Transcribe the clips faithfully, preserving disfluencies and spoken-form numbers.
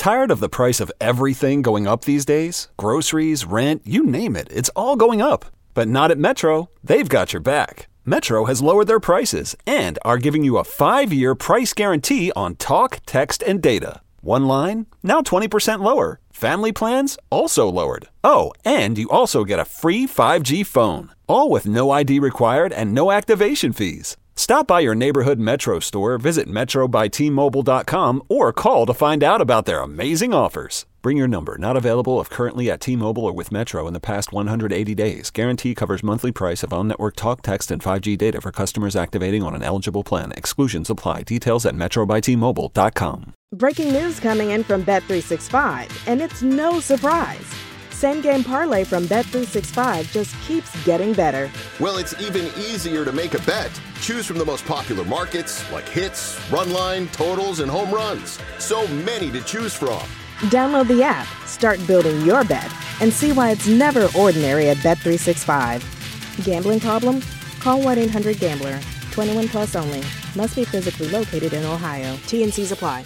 Tired of the price of everything going up these days? Groceries, rent, you name it, it's all going up. But not at Metro. They've got your back. Metro has lowered their prices and are giving you a five-year price guarantee on talk, text, and data. One line, now twenty percent lower. Family plans, also lowered. Oh, and you also get a free five G phone. All with no I D required and no activation fees. Stop by your neighborhood Metro store, visit metro by t mobile dot com, or call to find out about their amazing offers. Bring your number. Not available if currently at T-Mobile or with Metro in the past one hundred eighty days. Guarantee covers monthly price of on-network talk, text, and five G data for customers activating on an eligible plan. Exclusions apply. Details at metro by t mobile dot com. Breaking news coming in from Bet three sixty-five, and it's no surprise. Same Game Parlay from Bet three sixty-five just keeps getting better. Well, it's even easier to make a bet. Choose from the most popular markets like hits, run line, totals, and home runs. So many to choose from. Download the app, start building your bet, and see why it's never ordinary at Bet three sixty-five. Gambling problem? Call one eight hundred gambler. twenty-one plus only. Must be physically located in Ohio. T and C's apply.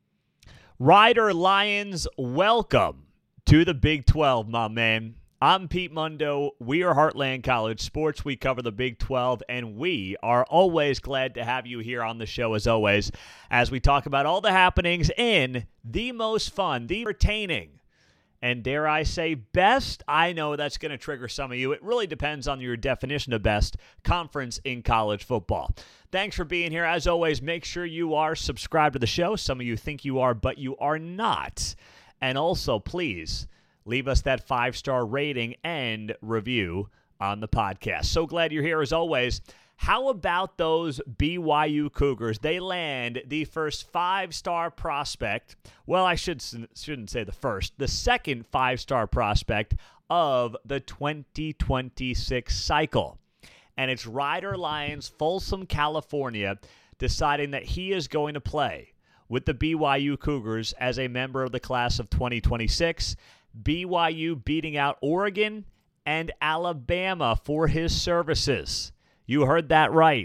Rider Lions, welcome to the Big twelve, my man. I'm Pete Mundo. We are Heartland College Sports. We cover the Big twelve, and we are always glad to have you here on the show, as always, as we talk about all the happenings in the most fun, the entertaining, and dare I say best, I know that's going to trigger some of you. It really depends on your definition of best conference in college football. Thanks for being here. As always, make sure you are subscribed to the show. Some of you think you are, but you are not. And also, please leave us that five-star rating and review on the podcast. So glad you're here as always. How about those B Y U Cougars? They land the first five-star prospect. Well, I should, shouldn't say the first. The second five-star prospect of the twenty twenty-six cycle. And it's Rider Lions, Folsom, California, deciding that he is going to play with the B Y U Cougars as a member of the class of twenty twenty-six. B Y U beating out Oregon and Alabama for his services. You heard that right.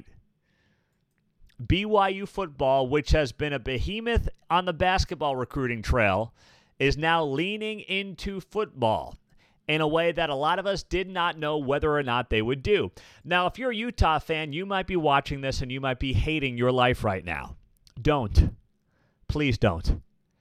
B Y U football, which has been a behemoth on the basketball recruiting trail, is now leaning into football in a way that a lot of us did not know whether or not they would do. Now, if you're a Utah fan, you might be watching this and you might be hating your life right now. Don't. Please don't.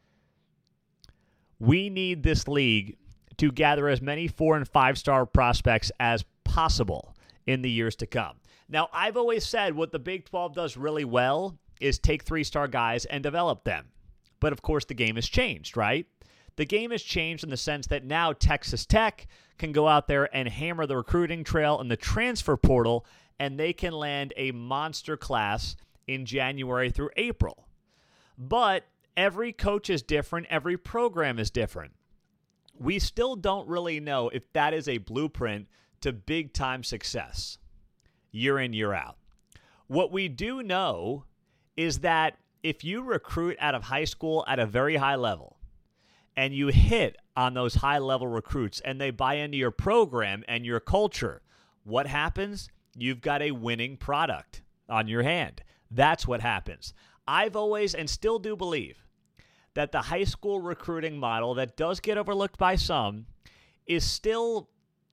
We need this league to gather as many four and five-star prospects as possible in the years to come. Now, I've always said what the Big twelve does really well is take three-star guys and develop them. But, of course, the game has changed, right? The game has changed in the sense that now Texas Tech can go out there and hammer the recruiting trail and the transfer portal, and they can land a monster class in January through April. But every coach is different. Every program is different. We still don't really know if that is a blueprint to big-time success year in, year out. What we do know is that if you recruit out of high school at a very high level and you hit on those high-level recruits and they buy into your program and your culture, what happens? You've got a winning product on your hand. That's what happens. I've always and still do believe that the high school recruiting model that does get overlooked by some is still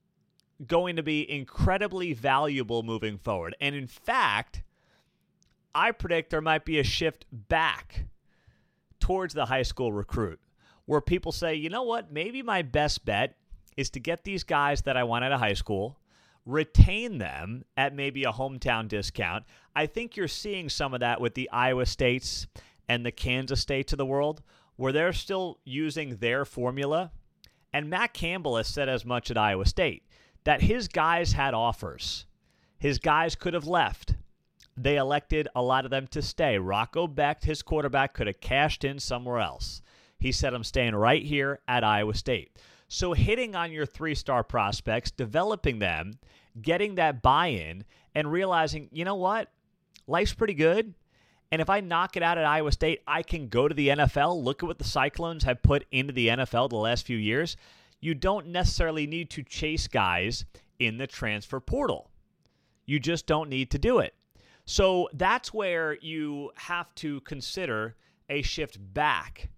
going to be incredibly valuable moving forward. And in fact, I predict there might be a shift back towards the high school recruit where people say, you know what, maybe my best bet is to get these guys that I want out of high school, retain them at maybe a hometown discount. I think you're seeing some of that with the Iowa States and the Kansas States of the world, where they're still using their formula. And Matt Campbell has said as much at Iowa State, that his guys had offers. His guys could have left. They elected a lot of them to stay. Rocco Becht, his quarterback, could have cashed in somewhere else. He said, I'm staying right here at Iowa State. So hitting on your three-star prospects, developing them, getting that buy-in, and realizing, you know what? Life's pretty good. And if I knock it out at Iowa State, I can go to the N F L. Look at what the Cyclones have put into the N F L the last few years. You don't necessarily need to chase guys in the transfer portal. You just don't need to do it. So that's where you have to consider a shift back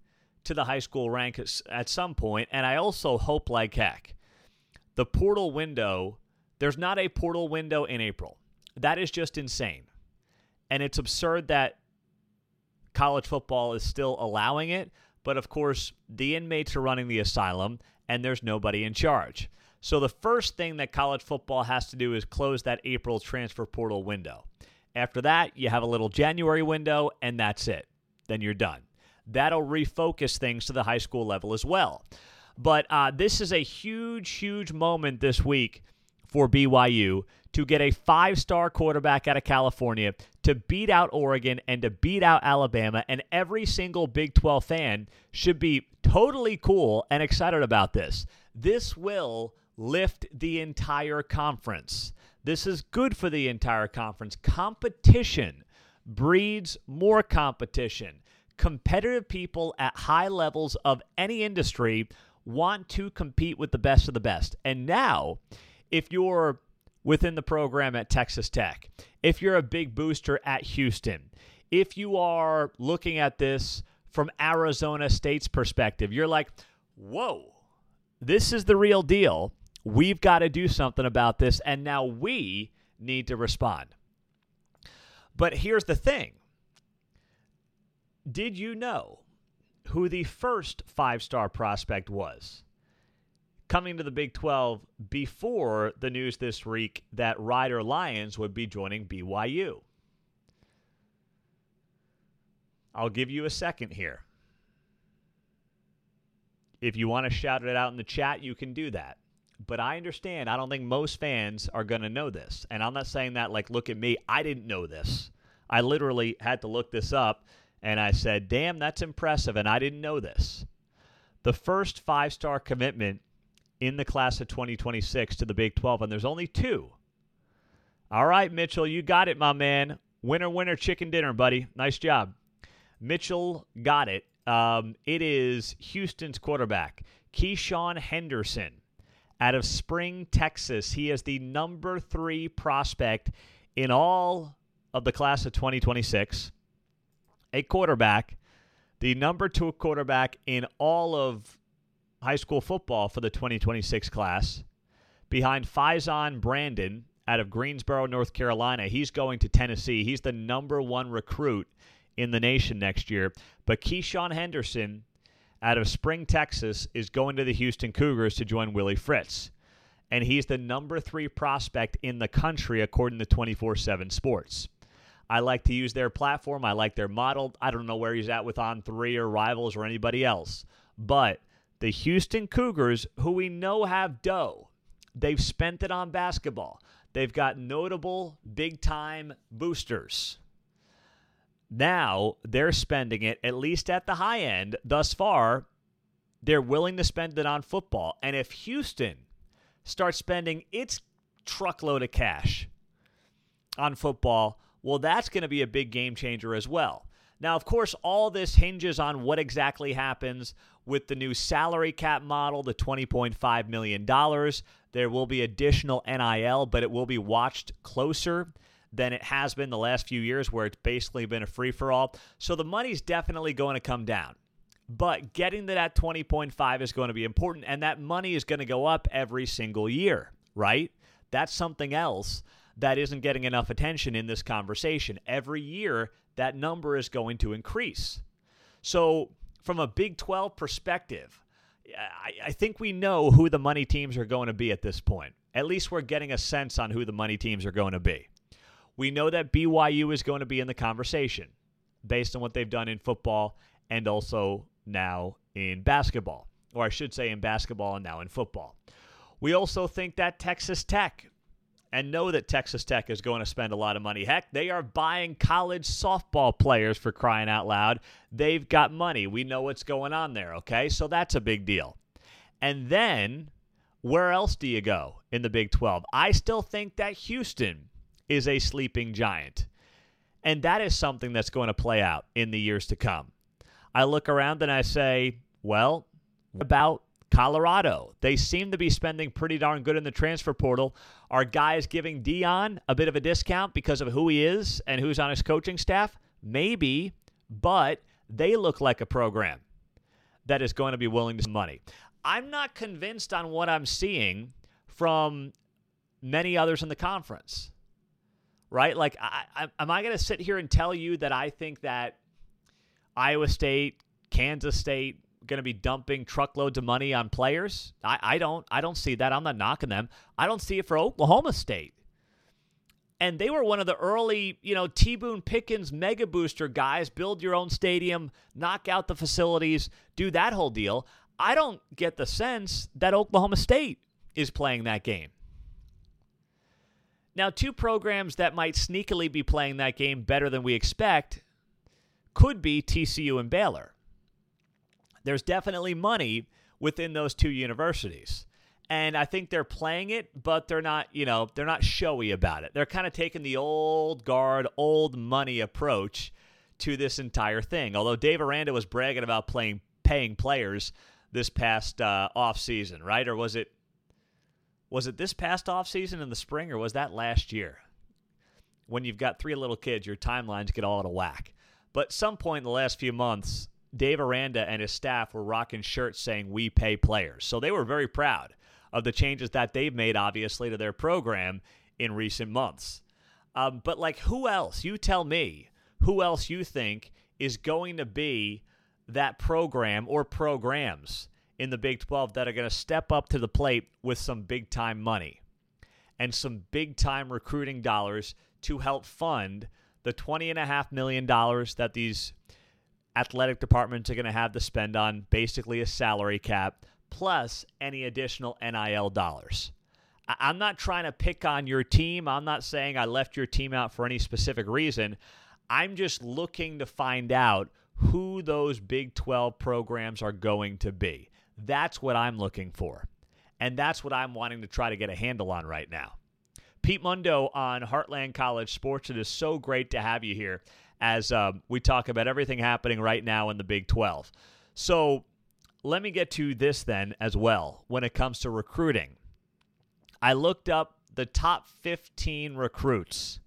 to the high school ranks at some point, and I also hope like heck. The portal window, there's not a portal window in April. That is just insane. And it's absurd that college football is still allowing it, but of course, the inmates are running the asylum, and there's nobody in charge. So the first thing that college football has to do is close that April transfer portal window. After that, you have a little January window, and that's it. Then you're done. That'll refocus things to the high school level as well. But uh, this is a huge, huge moment this week for B Y U to get a five-star quarterback out of California to beat out Oregon and to beat out Alabama, and every single Big twelve fan should be totally cool and excited about this. This will lift the entire conference. This is good for the entire conference. Competition breeds more competition. Competitive people at high levels of any industry want to compete with the best of the best. And now, if you're within the program at Texas Tech, if you're a big booster at Houston, if you are looking at this from Arizona State's perspective, you're like, whoa, this is the real deal. We've got to do something about this, and now we need to respond. But here's the thing. Did you know who the first five-star prospect was coming to the Big twelve before the news this week that Rider Lions would be joining B Y U? I'll give you a second here. If you want to shout it out in the chat, you can do that. But I understand, I don't think most fans are going to know this. And I'm not saying that like, look at me, I didn't know this. I literally had to look this up, and I said, damn, that's impressive, and I didn't know this. The first five-star commitment in the class of twenty twenty-six to the Big twelve, and there's only two. All right, Mitchell, you got it, my man. Winner, winner, chicken dinner, buddy. Nice job. Mitchell got it. Um, it is Houston's quarterback, Keyshawn Henderson, out of Spring, Texas. He is the number three prospect in all of the class of twenty twenty-six. A quarterback, the number two quarterback in all of high school football for the twenty twenty-six class, behind Faison Brandon out of Greensboro, North Carolina. He's going to Tennessee. He's the number one recruit in the nation next year. But Keyshawn Henderson out of Spring, Texas, is going to the Houston Cougars to join Willie Fritz. And he's the number three prospect in the country, according to twenty-four seven Sports. I like to use their platform. I like their model. I don't know where he's at with On three or Rivals or anybody else. But the Houston Cougars, who we know have dough, they've spent it on basketball. They've got notable big-time boosters. Now they're spending it, at least at the high end, thus far, they're willing to spend it on football. And if Houston starts spending its truckload of cash on football, well, that's going to be a big game changer as well. Now, of course, all this hinges on what exactly happens with the new salary cap model, the twenty point five million dollars. There will be additional N I L, but it will be watched closer than it has been the last few years, where it's basically been a free-for-all. So the money's definitely going to come down. But getting to that twenty point five is going to be important, and that money is going to go up every single year, right? That's something else that isn't getting enough attention in this conversation. Every year, that number is going to increase. So from a Big twelve perspective, I, I think we know who the money teams are going to be at this point. At least we're getting a sense on who the money teams are going to be. We know that B Y U is going to be in the conversation based on what they've done in football and also now in basketball. Or I should say in basketball and now in football. We also think that Texas Tech, and know that Texas Tech is going to spend a lot of money. Heck, they are buying college softball players, for crying out loud. They've got money. We know what's going on there, okay? So that's a big deal. And then, where else do you go in the Big twelve? I still think that Houston is a sleeping giant. And that is something that's going to play out in the years to come. I look around and I say, well, what about Colorado? They seem to be spending pretty darn good in the transfer portal. Are guys giving Dion a bit of a discount because of who he is and who's on his coaching staff? Maybe, but they look like a program that is going to be willing to spend money. I'm not convinced on what I'm seeing from many others in the conference, right? Like, I, I, am I going to sit here and tell you that I think that Iowa State, Kansas State, going to be dumping truckloads of money on players? I, I don't. I don't see that. I'm not knocking them. I don't see it for Oklahoma State. And they were one of the early, you know, T. Boone Pickens mega booster guys, build your own stadium, knock out the facilities, do that whole deal. I don't get the sense that Oklahoma State is playing that game. Now, two programs that might sneakily be playing that game better than we expect could be T C U and Baylor. There's definitely money within those two universities. And I think they're playing it, but they're not, you know, they're not showy about it. They're kind of taking the old guard, old money approach to this entire thing. Although Dave Aranda was bragging about playing, paying players this past uh, offseason, right? Or was it was it this past offseason in the spring, or was that last year? When you've got three little kids, your timelines get all out of whack. But some point in the last few months, Dave Aranda and his staff were rocking shirts saying, "We pay players." So they were very proud of the changes that they've made, obviously, to their program in recent months. Um, but, like, who else? You tell me who else you think is going to be that program or programs in the Big twelve that are going to step up to the plate with some big-time money and some big-time recruiting dollars to help fund the twenty point five million dollars that these athletic departments are going to have to spend on basically a salary cap, plus any additional N I L dollars. I'm not trying to pick on your team. I'm not saying I left your team out for any specific reason. I'm just looking to find out who those Big twelve programs are going to be. That's what I'm looking for. And that's what I'm wanting to try to get a handle on right now. Pete Mundo on Heartland College Sports. It is so great to have you here as uh, we talk about everything happening right now in the Big twelve. So let me get to this then as well when it comes to recruiting. I looked up the top fifteen recruits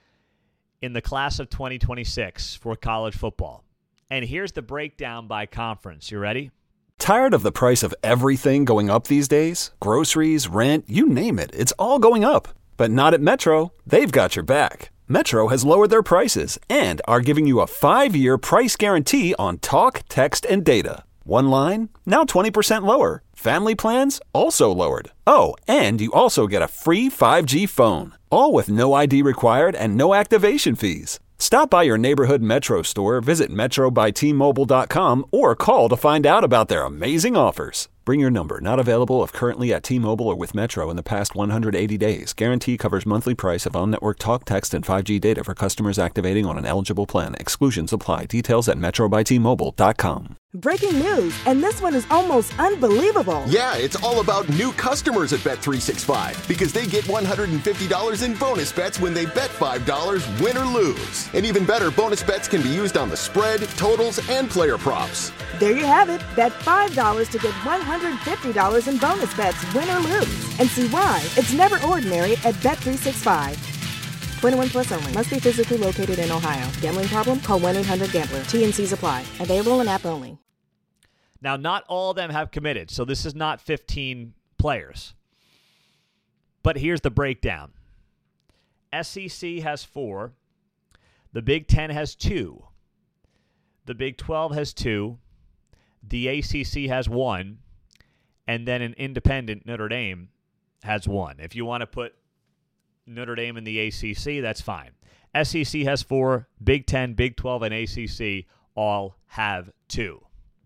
in the class of twenty twenty-six for college football. And here's the breakdown by conference. You ready? Tired of the price of everything going up these days? Groceries, rent, you name it, it's all going up. But not at Metro. They've got your back. Metro has lowered their prices and are giving you a five-year price guarantee on talk, text, and data. One line, now twenty percent lower. Family plans, also lowered. Oh, and you also get a free five G phone. All with no I D required and no activation fees. Stop by your neighborhood Metro store, visit metro by t mobile dot com, or call to find out about their amazing offers. Bring your number. Not available if currently at T-Mobile or with Metro in the past one hundred eighty days. Guarantee covers monthly price of on-network talk, text, and five G data for customers activating on an eligible plan. Exclusions apply. Details at metro by t mobile dot com. Breaking news, and this one is almost unbelievable. Yeah, it's all about new customers at Bet three sixty-five because they get one hundred fifty dollars in bonus bets when they bet five dollars, win or lose. And even better, bonus bets can be used on the spread, totals, and player props. There you have it. Bet five dollars to get one hundred fifty dollars in bonus bets, win or lose. And see why it's never ordinary at Bet three sixty-five. twenty-one plus only. Must be physically located in Ohio. Gambling problem? Call one eight hundred gambler. T and C's apply. Available in app only. Now, not all of them have committed, so this is not fifteen players. But here's the breakdown. S E C has four. The Big Ten has two. The Big twelve has two. The A C C has one. And then an independent, Notre Dame, has one. If you want to put Notre Dame in the A C C, that's fine. S E C has four. Big Ten, Big twelve, and A C C all have two.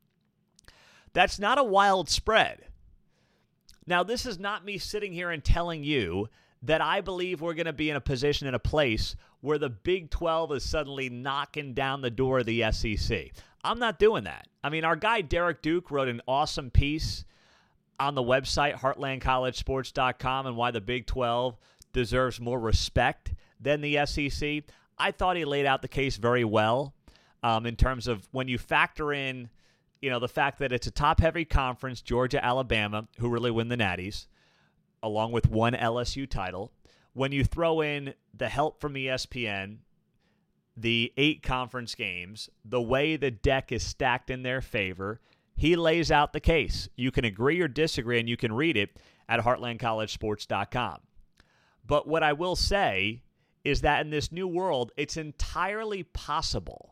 That's not a wild spread. Now, this is not me sitting here and telling you that I believe we're going to be in a position, in a place where the Big twelve is suddenly knocking down the door of the S E C. I'm not doing that. I mean, our guy Derek Duke wrote an awesome piece on the website, heartland college sports dot com, and why the Big twelve deserves more respect than the S E C. I thought he laid out the case very well um, in terms of when you factor in, you know, the fact that it's a top-heavy conference, Georgia, Alabama, who really win the Natties, along with one L S U title. When you throw in the help from E S P N, the eight conference games, the way the deck is stacked in their favor, He lays out the case. You can agree or disagree, and you can read it at heartland college sports dot com. But what I will say is that in this new world, it's entirely possible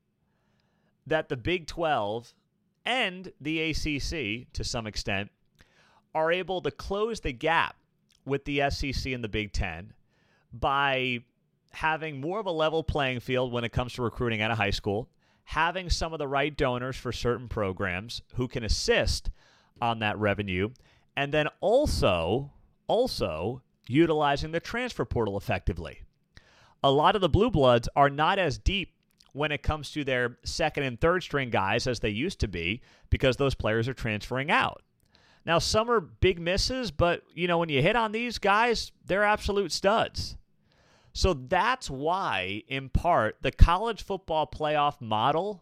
that the Big twelve and the A C C, to some extent, are able to close the gap with the S E C and the Big Ten by having more of a level playing field when it comes to recruiting out of high school, having some of the right donors for certain programs who can assist on that revenue, and then also, also utilizing the transfer portal effectively. A lot of the Blue Bloods are not as deep when it comes to their second and third string guys as they used to be because those players are transferring out. Now, some are big misses, but, you know, when you hit on these guys, they're absolute studs. So that's why, in part, the college football playoff model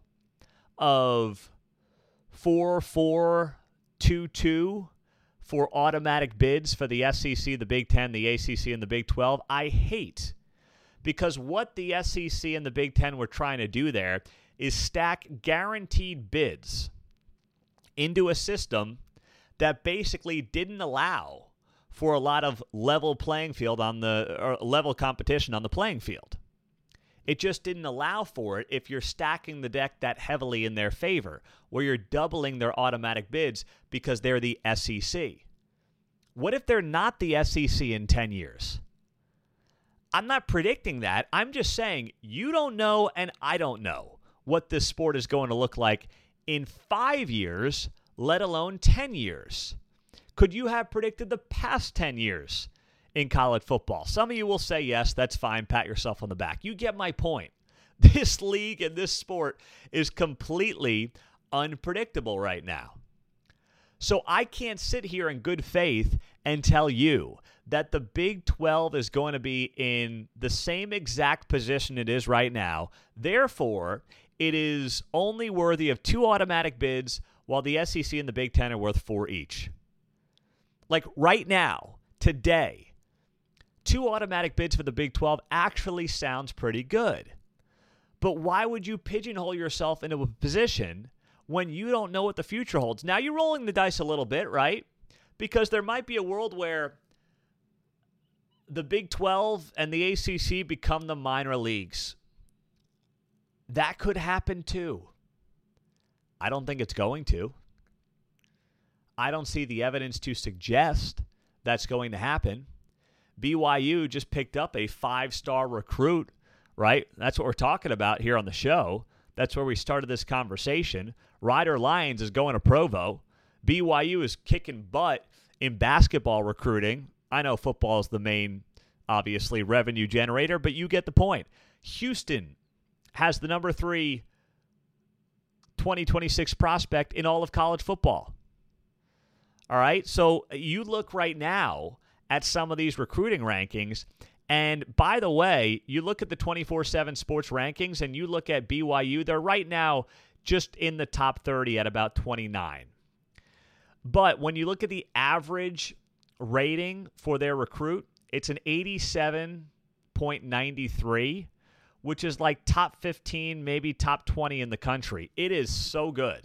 of four four two two for automatic bids for the S E C, the Big Ten, the A C C, and the Big twelve, I hate. Because what the S E C and the Big Ten were trying to do there is stack guaranteed bids into a system that basically didn't allow for a lot of level playing field on the or level competition on the playing field. It just didn't allow for it if you're stacking the deck that heavily in their favor, where you're doubling their automatic bids because they're the S E C. What if they're not the S E C in ten years? I'm not predicting that. I'm just saying you don't know and I don't know what this sport is going to look like in five years, let alone ten years. Could you have predicted the past ten years in college football? Some of you will say yes, that's fine, pat yourself on the back. You get my point. This league and this sport is completely unpredictable right now. So I can't sit here in good faith and tell you that the Big twelve is going to be in the same exact position it is right now. Therefore, it is only worthy of two automatic bids, while the S E C and the Big Ten are worth four each. Like right now, today, two automatic bids for the Big twelve actually sounds pretty good. But why would you pigeonhole yourself into a position when you don't know what the future holds? Now, you're rolling the dice a little bit, right? Because there might be a world where the Big twelve and the A C C become the minor leagues. That could happen too. I don't think it's going to. I don't see the evidence to suggest that's going to happen. B Y U just picked up a five-star recruit, right? That's what we're talking about here on the show. That's where we started this conversation. Ryder Lyons is going to Provo. B Y U is kicking butt in basketball recruiting. I know football is the main, obviously, revenue generator, but you get the point. Houston has the number three twenty twenty-six prospect in all of college football. All right, so you look right now at some of these recruiting rankings, and by the way, you look at the twenty-four seven Sports rankings, and you look at B Y U, they're right now just in the top thirty at about twenty-nine. But when you look at the average rating for their recruit, it's an eighty-seven point nine three, which is like top fifteen, maybe top twenty in the country. It is so good.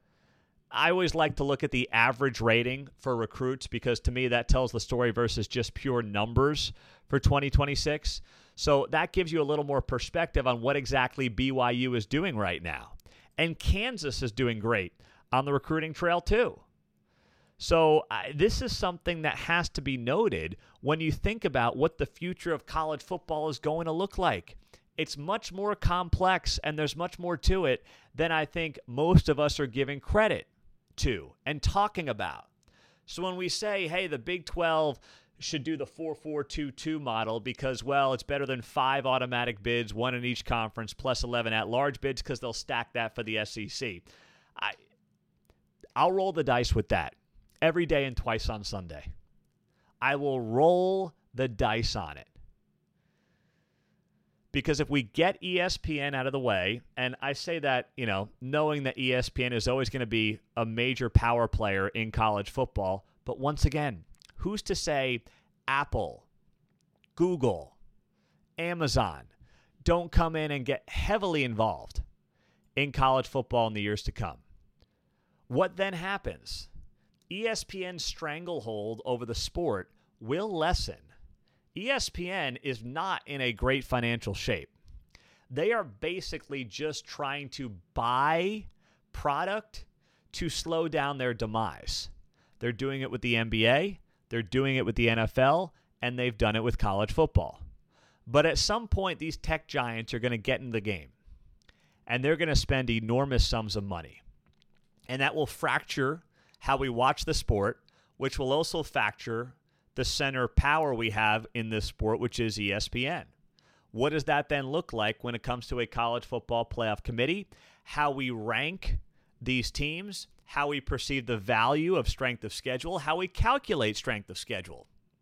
I always like to look at the average rating for recruits because to me that tells the story versus just pure numbers for twenty twenty-six. So that gives you a little more perspective on what exactly B Y U is doing right now. And Kansas is doing great on the recruiting trail too. So uh, this is something that has to be noted when you think about what the future of college football is going to look like. It's much more complex and there's much more to it than I think most of us are giving credit to and talking about. So when we say, hey, the Big twelve should do the four four two two model because, well, it's better than five automatic bids, one in each conference, plus eleven at-large bids because they'll stack that for the S E C. I, I'll roll the dice with that every day and twice on Sunday. I will roll the dice on it. Because if we get E S P N out of the way, and I say that, you know, knowing that E S P N is always going to be a major power player in college football, but once again, who's to say Apple, Google, Amazon don't come in and get heavily involved in college football in the years to come? what then happens? E S P N's stranglehold over the sport will lessen. E S P N is not in a great financial shape. They are basically just trying to buy product to slow down their demise. They're doing it with the N B A, they're doing it with the N F L, and they've done it with college football. But at some point, these tech giants are going to get in the game, and they're going to spend enormous sums of money. And that will fracture how we watch the sport, which will also fracture the center power we have in this sport, which is E S P N. What does that then look like when it comes to a college football playoff committee? How we rank these teams, how we perceive the value of strength of schedule, how we calculate strength of schedule.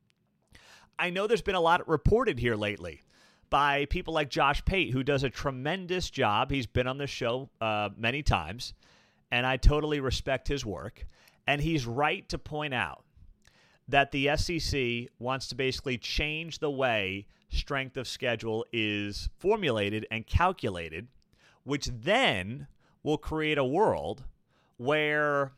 I know there's been a lot reported here lately by people like Josh Pate, who does a tremendous job. He's been on the show uh, many times, and I totally respect his work. And he's right to point out that the S E C wants to basically change the way strength of schedule is formulated and calculated, which then will create a world where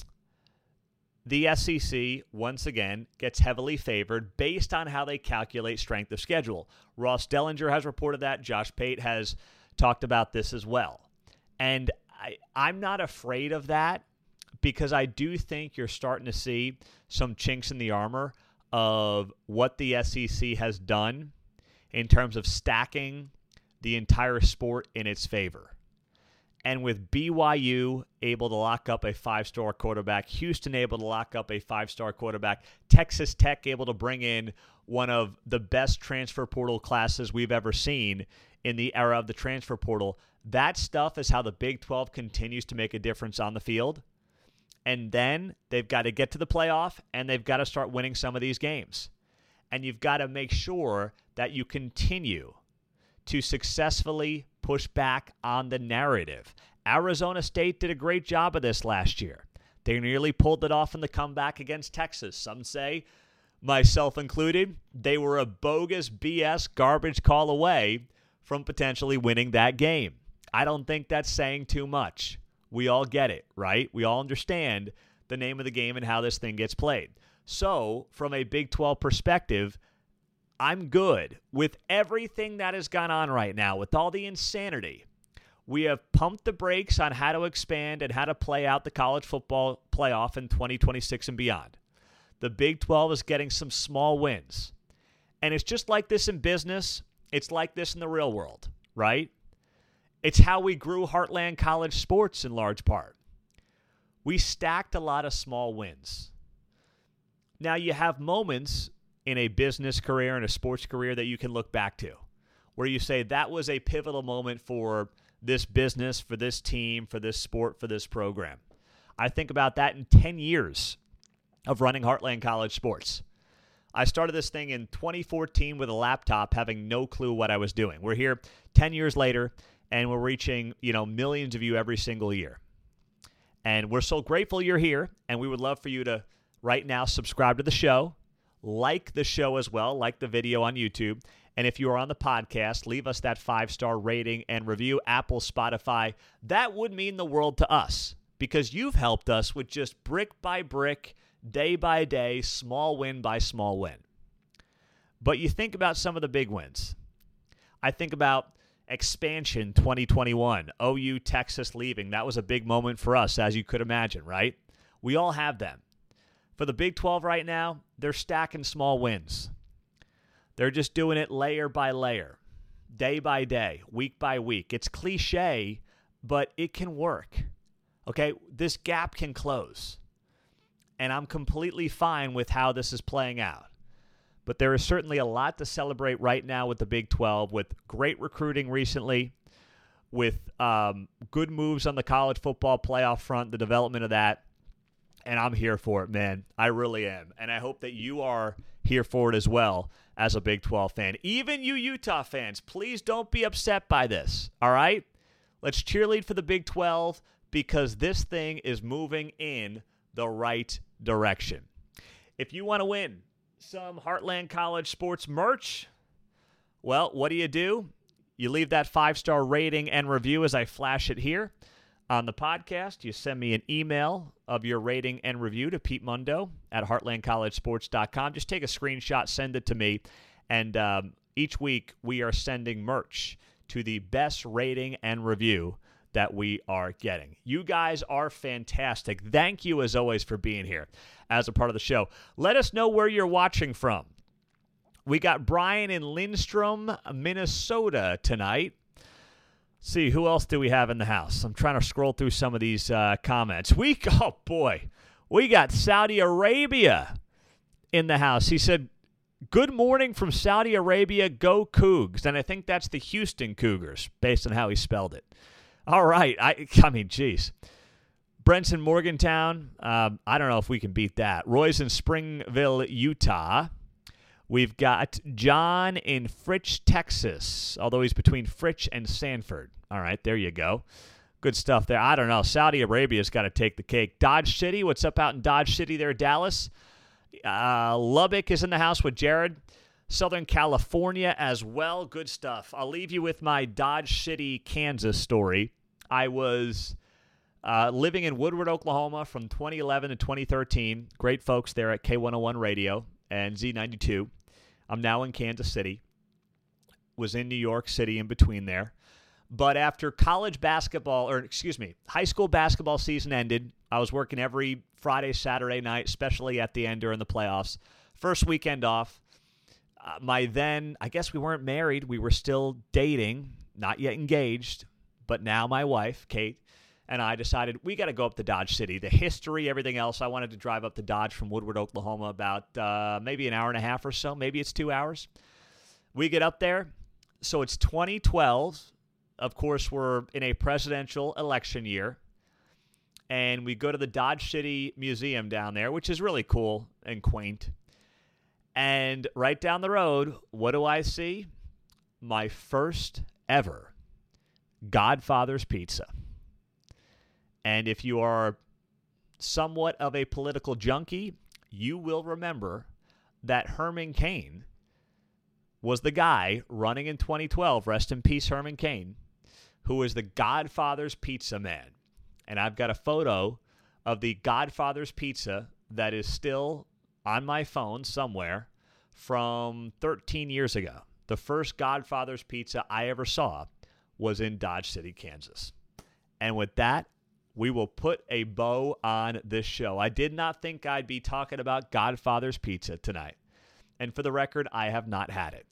the S E C, once again, gets heavily favored based on how they calculate strength of schedule. Ross Dellinger has reported that. Josh Pate has talked about this as well. And I, I'm not afraid of that, because I do think you're starting to see some chinks in the armor of what the S E C has done in terms of stacking the entire sport in its favor. And with B Y U able to lock up a five-star quarterback, Houston able to lock up a five-star quarterback, Texas Tech able to bring in one of the best transfer portal classes we've ever seen in the era of the transfer portal, that stuff is how the Big twelve continues to make a difference on the field. And then they've got to get to the playoff, and they've got to start winning some of these games. And you've got to make sure that you continue to successfully push back on the narrative. Arizona State did a great job of this last year. They nearly pulled it off in the comeback against Texas. Some say, myself included, they were a bogus B S garbage call away from potentially winning that game. I don't think that's saying too much. We all get it, right? We all understand the name of the game and how this thing gets played. So, from a Big twelve perspective, I'm good with everything that has gone on right now, with all the insanity. We have pumped the brakes on how to expand and how to play out the college football playoff in twenty twenty-six and beyond. The Big twelve is getting some small wins. And it's just like this in business. It's like this in the real world, right? It's how we grew Heartland College sports in large part. We stacked a lot of small wins. Now, you have moments in a business career and a sports career that you can look back to, where you say that was a pivotal moment for this business, for this team, for this sport, for this program. I think about that in ten years of running Heartland College sports. I started this thing in twenty fourteen with a laptop, having no clue what I was doing. We're here ten years later, and we're reaching, you know, millions of you every single year. And we're so grateful you're here, and we would love for you to right now subscribe to the show, like the show as well, like the video on YouTube. And if you are on the podcast, leave us that five-star rating and review, Apple, Spotify. That would mean the world to us, because you've helped us with just brick by brick, day by day, small win by small win. But you think about some of the big wins. I think about expansion twenty twenty-one, O U Texas leaving. That was a big moment for us, as you could imagine, right? We all have them. For the Big twelve right now, they're stacking small wins. They're just doing it layer by layer, day by day, week by week. It's cliche, but it can work. Okay, this gap can close. And I'm completely fine with how this is playing out. But there is certainly a lot to celebrate right now with the Big twelve, with great recruiting recently, with um, good moves on the college football playoff front, the development of that. And I'm here for it, man. I really am. And I hope that you are here for it as well as a Big twelve fan. Even you Utah fans, please don't be upset by this, all right? Let's cheerlead for the Big twelve, because this thing is moving in the right direction. If you want to win some Heartland College sports merch, well, what do you do? You leave that five-star rating and review as I flash it here. on the podcast, you send me an email of your rating and review to Pete Mundo at heartland college sports dot com. Just take a screenshot, send it to me, and um, each week we are sending merch to the best rating and review that we are getting. You guys are fantastic. Thank you, as always, for being here as a part of the show. Let us know where you're watching from. We got Brian in Lindstrom, Minnesota tonight. See, who else do we have in the house? I'm trying to scroll through some of these uh, comments. We, oh boy, we got Saudi Arabia in the house. He said, good morning from Saudi Arabia, go Cougs. And I think that's the Houston Cougars, based on how he spelled it. All right, I, I mean, geez. Brent's in Morgantown. Um, I don't know if we can beat that. Roy's in Springville, Utah. We've got John in Fritch, Texas, although he's between Fritch and Sanford. All right, there you go. Good stuff there. I don't know. Saudi Arabia's got to take the cake. Dodge City, what's up out in Dodge City there, Dallas? Uh, Lubbock is in the house with Jared. Southern California as well. Good stuff. I'll leave you with my Dodge City, Kansas story. I was uh, living in Woodward, Oklahoma from twenty eleven to twenty thirteen. Great folks there at K one oh one Radio and Z ninety-two. I'm now in Kansas City. Was in New York City in between there. But after college basketball, or excuse me, high school basketball season ended, I was working every Friday, Saturday night, especially at the end during the playoffs. First weekend off. Uh, my then, I guess we weren't married. We were still dating, not yet engaged. But now my wife, Kate, and I decided we got to go up to Dodge City. The history, everything else, I wanted to drive up to Dodge from Woodward, Oklahoma, about uh, maybe an hour and a half or so. Maybe it's two hours. We get up there. So it's twenty twelve. Of course, we're in a presidential election year. And we go to the Dodge City Museum down there, which is really cool and quaint. And right down the road, what do I see? My first ever Godfather's Pizza. And if you are somewhat of a political junkie, you will remember that Herman Cain was the guy running in twenty twelve, rest in peace Herman Cain, who was the Godfather's Pizza man. And I've got a photo of the Godfather's Pizza that is still on my phone somewhere from thirteen years ago. The first Godfather's Pizza I ever saw was in Dodge City, Kansas. And with that, we will put a bow on this show. I did not think I'd be talking about Godfather's Pizza tonight. And for the record, I have not had it.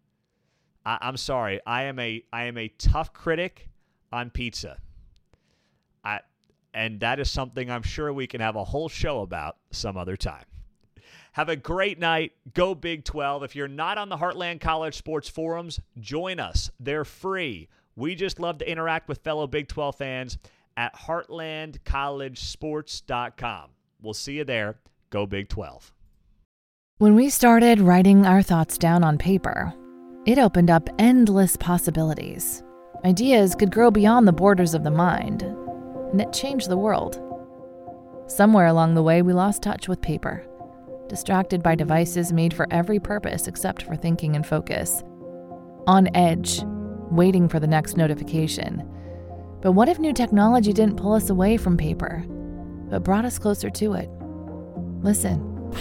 I, I'm sorry. I am a I am a tough critic on pizza. I, and that is something I'm sure we can have a whole show about some other time. Have a great night. Go Big twelve. If you're not on the Heartland College Sports Forums, join us. They're free. We just love to interact with fellow Big twelve fans at heartland college sports dot com. We'll see you there. Go Big twelve. When we started writing our thoughts down on paper, it opened up endless possibilities. Ideas could grow beyond the borders of the mind, and it changed the world. Somewhere along the way, we lost touch with paper, distracted by devices made for every purpose except for thinking and focus. On edge, waiting for the next notification. But what if new technology didn't pull us away from paper, but brought us closer to it? Listen.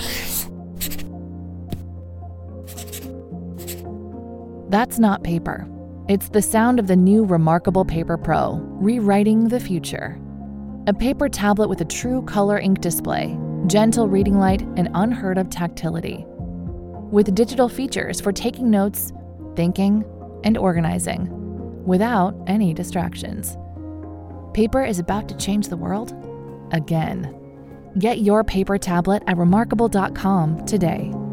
That's not paper. It's the sound of the new Remarkable Paper Pro, rewriting the future. A paper tablet with a true color ink display, gentle reading light, and unheard of tactility. With digital features for taking notes, thinking, and organizing, without any distractions. Paper is about to change the world again. Get your paper tablet at remarkable dot com today.